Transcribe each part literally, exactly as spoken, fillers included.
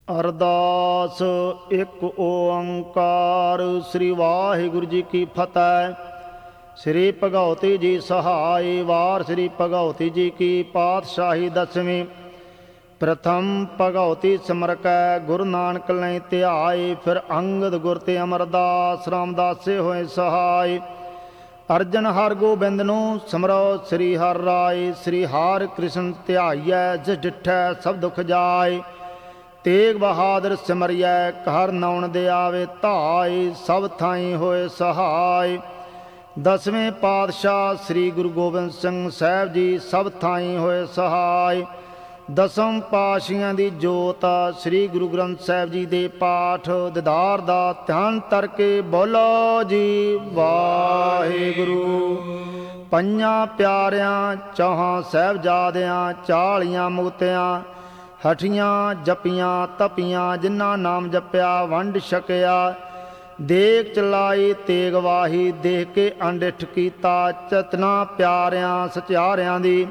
ਅਰਦਾਸ। ਇੱਕ ਓੰਕਾਰ ਸ੍ਰੀ ਵਾਹਿਗੁਰੂ ਜੀ ਕੀ ਫਤਿਹ। ਸ੍ਰੀ ਭਗਉਤੀ ਜੀ ਸਹਾਈ। ਵਾਰ ਸ੍ਰੀ ਭਗਉਤੀ ਜੀ ਕੀ ਪਾਤਸ਼ਾਹੀ ਦਸਵੀਂ। ਪ੍ਰਥਮ ਭਗਉਤੀ ਸਿਮਰਕੈ ਗੁਰੂ ਨਾਨਕ ਲੈ ਧਿਆਏ। ਫਿਰ ਅੰਗਦ ਗੁਰ ਤੇ ਅਮਰਦਾਸ ਰਾਮਦਾਸੇ ਹੋਏ ਸਹਾਈ। ਅਰਜਨ ਹਰ ਗੋਬਿੰਦ ਨੂੰ ਸਿਮਰੋ ਸ੍ਰੀ ਹਰਿ ਰਾਏ। ਸ੍ਰੀ ਹਰਿ ਕ੍ਰਿਸ਼ਨ ਧਿਆਈਐ ਜਿਸ ਡਿਠੈ ਸਭ ਦੁਖ ਜਾਏ। ਤੇਗ ਬਹਾਦਰ ਸਿਮਰਿਐ ਘਰ ਨਾਉਣ ਦੇ ਆਵੇ ਧਾਏ। ਸਭ ਥਾਈਂ ਹੋਏ ਸਹਾਈ। ਦਸਵੇਂ ਪਾਤਸ਼ਾਹ ਸ੍ਰੀ ਗੁਰੂ ਗੋਬਿੰਦ ਸਿੰਘ ਸਾਹਿਬ ਜੀ ਸਭ ਥਾਈਂ ਹੋਏ ਸਹਾਈ। ਦਸਮ ਪਾਤਸ਼ਾਹੀਆਂ ਦੀ ਜੋਤ ਸ੍ਰੀ ਗੁਰੂ ਗ੍ਰੰਥ ਸਾਹਿਬ ਜੀ ਦੇ ਪਾਠ ਦਿਦਾਰ ਦਾ ਧਿਆਨ ਧਰ ਕੇ ਬੋਲੋ ਜੀ ਵਾਹਿਗੁਰੂ। ਪੰਜਾਂ ਪਿਆਰਿਆਂ ਚੌਹਾਂ ਸਾਹਿਬਜ਼ਾਦਿਆਂ ਚਾਲੀਆਂ ਮੁਕਤਿਆਂ ਹਠੀਆਂ ਜਪੀਆਂ ਤਪੀਆਂ ਜਿਨ੍ਹਾਂ ਨਾਮ ਜਪਿਆ ਵੰਡ ਛਕਿਆ। ਦੇਗ ਚਲਾਈ ਤੇਗ ਵਾਹੀ ਦੇਖ ਕੇ ਅੰਡਿਠ ਕੀਤਾ। ਚਤਨਾ ਪਿਆਰਿਆਂ ਸਚਿਆਰਿਆਂ ਦੀ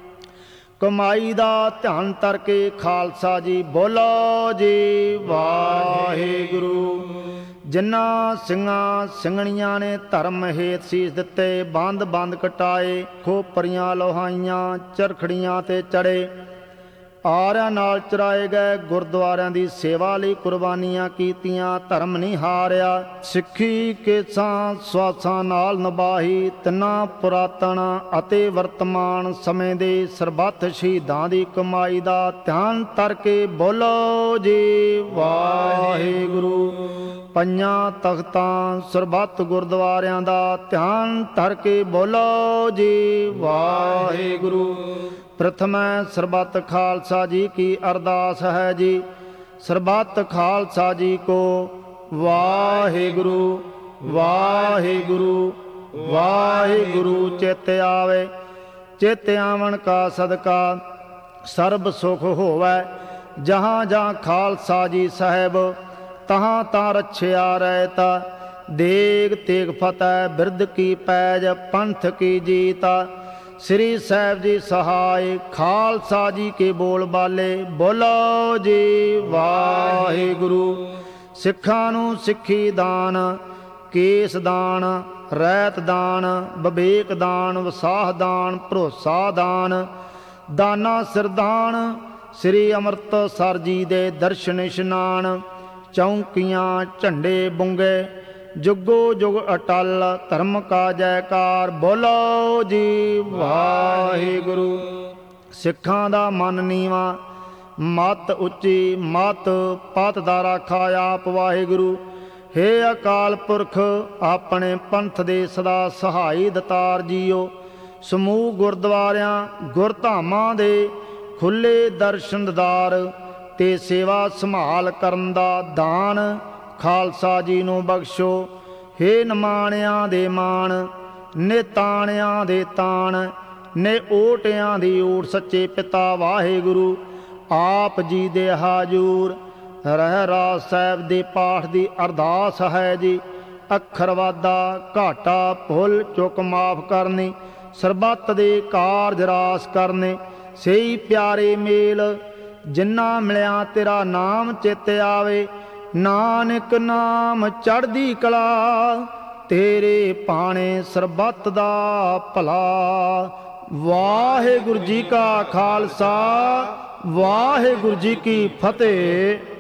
ਕਮਾਈ ਦਾ ਧਿਆਨ ਧਰ ਕੇ ਖਾਲਸਾ ਜੀ ਬੋਲੋ ਜੀ ਵਾਹਿਗੁਰੂ। ਜਿਨ੍ਹਾਂ ਸਿੰਘਾਂ ਸਿੰਘਣੀਆਂ ਨੇ ਧਰਮ ਹੇਤ ਸੀਸ ਦਿੱਤੇ ਬੰਦ ਬੰਦ ਕਟਾਏ। ਖੋਪਰੀਆਂ ਲੋਹਾਈਆਂ ਚਰਖੜੀਆਂ ਤੇ ਚੜੇ ਆਰਿਆਂ ਨਾਲ ਚਰਾਏ ਗਏ। ਗੁਰਦੁਆਰਿਆਂ ਦੀ ਸੇਵਾ ਲਈ ਕੁਰਬਾਨੀਆਂ ਕੀਤੀਆਂ ਧਰਮ ਨਹੀਂ ਹਾਰਿਆ। ਸਿੱਖੀ ਕੇਸਾਂ ਸਵਾਸਾਂ ਨਾਲ ਨਿਭਾਈ। ਤਿੰਨਾਂ ਪੁਰਾਤਨ ਅਤੇ ਵਰਤਮਾਨ ਸਮੇਂ ਦੇ ਸਰਬੱਤ ਸ਼ਹੀਦਾਂ ਦੀ ਕਮਾਈ ਦਾ ਧਿਆਨ ਧਰ ਕੇ ਬੋਲੋ ਜੀ ਵਾਹਿਗੁਰੂ। ਪੰਜਾਂ ਤਖਤਾਂ ਸਰਬੱਤ ਗੁਰਦੁਆਰਿਆਂ ਦਾ ਧਿਆਨ ਧਰ ਕੇ ਬੋਲੋ ਜੀ ਵਾਹਿਗੁਰੂ। ਪ੍ਰਥਮੈ ਸਰਬੱਤ ਖਾਲਸਾ ਜੀ ਕੀ ਅਰਦਾਸ ਹੈ ਜੀ। ਸਰਬੱਤ ਖਾਲਸਾ ਜੀ ਕੋ ਵਾਹਿਗੁਰੂ ਵਾਹਿਗੁਰੂ ਵਾਹਿਗੁਰੂ। ਚਿਤ ਆਵੇ ਚਿਤ ਆਵਣ ਕਾ ਸਦਕਾ ਸਰਬ ਸੁਖ ਹੋਵੈ। ਜਹਾਂ ਜਹਾਂ ਖਾਲਸਾ ਜੀ ਸਾਹਿਬ ਤਹਾਂ ਤਾਂ ਰੱਛਿਆ ਰਹਿਤ। ਦੇਗ ਤੇਗ ਫਤਿਹ ਬਿਰਦ ਕੀ ਪੈਜ ਪੰਥ ਕੀ ਜੀਤ। ਸ੍ਰੀ ਸਾਹਿਬ ਜੀ ਸਹਾਈ ਖਾਲਸਾ ਜੀ ਕੇ ਬੋਲ ਬਾਲੇ ਬੋਲੋ ਜੀ ਵਾਹਿਗੁਰੂ। ਸਿੱਖਾਂ ਨੂੰ ਸਿੱਖੀ ਦਾਨ ਕੇਸ ਦਾਨ ਰਹਿਤ ਦਾਨ ਵਿਵੇਕ ਦਾਨ ਵਸਾਹ ਦਾਨ ਭਰੋਸਾ ਦਾਨ ਦਾਨਾ ਸਿਰਦਾਨ। ਸ੍ਰੀ ਅੰਮ੍ਰਿਤਸਰ ਜੀ ਦੇ ਦਰਸ਼ਨ ਇਸ਼ਨਾਨ ਚੌਂਕੀਆਂ ਝੰਡੇ ਬੁੰਗੇ ਜੁਗੋ ਜੁਗ ਅਟਲ ਧਰਮ ਕਾ ਜੈਕਾਰ ਬੋਲੋ ਜੀ ਵਾਹਿਗੁਰੂ। ਸਿੱਖਾਂ ਦਾ ਮਨ ਨੀਵਾਂ ਮੱਤ ਉੱਚੀ ਮੱਤ ਪਤ ਦਾ ਰਾਖਾ ਆਪ ਵਾਹਿਗੁਰੂ। ਹੇ ਅਕਾਲ ਪੁਰਖ ਆਪਣੇ ਪੰਥ ਦੇ ਸਦਾ ਸਹਾਈ ਦਤਾਰ ਜੀਓ। ਸਮੂਹ ਗੁਰਦੁਆਰਿਆਂ ਗੁਰਧਾਮਾਂ ਦੇ ਖੁੱਲੇ ਦਰਸ਼ਨ ਦੀਦਾਰ ਤੇ ਸੇਵਾ ਸੰਭਾਲ ਕਰਨ ਦਾ ਦਾਨ ਖਾਲਸਾ ਜੀ ਨੂੰ ਬਖਸ਼ੋ। ਹੇ ਨਿਮਾਣਿਆਂ ਦੇ ਮਾਣ ਨੇ ਤਾਣਿਆਂ ਦੇ ਤਾਣ ਨੇ ਓਟਿਆਂ ਦੀ ਓਟ ਸੱਚੇ ਪਿਤਾ ਵਾਹਿਗੁਰੂ। ਆਪ ਜੀ ਦੇ ਹਾਜ਼ੂਰ ਰਹਿਰਾਸ ਸਾਹਿਬ ਦੇ ਪਾਠ ਦੀ ਅਰਦਾਸ ਹੈ ਜੀ। ਅੱਖਰ ਵਾਧਾ ਘਾਟਾ ਭੁੱਲ ਚੁੱਕ ਮਾਫ ਕਰਨੀ ਸਰਬੱਤ ਦੇ ਕਾਰਜ ਰਾਸ ਕਰਨੇ। ਸਹੀ ਪਿਆਰੇ ਮੇਲ ਜਿੰਨਾ ਮਿਲਿਆ ਤੇਰਾ ਨਾਮ ਚਿੱਤ ਆਵੇ। ਨਾਨਕ ਨਾਮ ਚੜ੍ਹਦੀ ਕਲਾ ਤੇਰੇ ਭਾਣੇ ਸਰਬੱਤ ਦਾ ਭਲਾ। ਵਾਹਿਗੁਰੂ ਜੀ ਕਾ ਖਾਲਸਾ ਵਾਹਿਗੁਰੂ ਜੀ ਕੀ ਫਤਿਹ।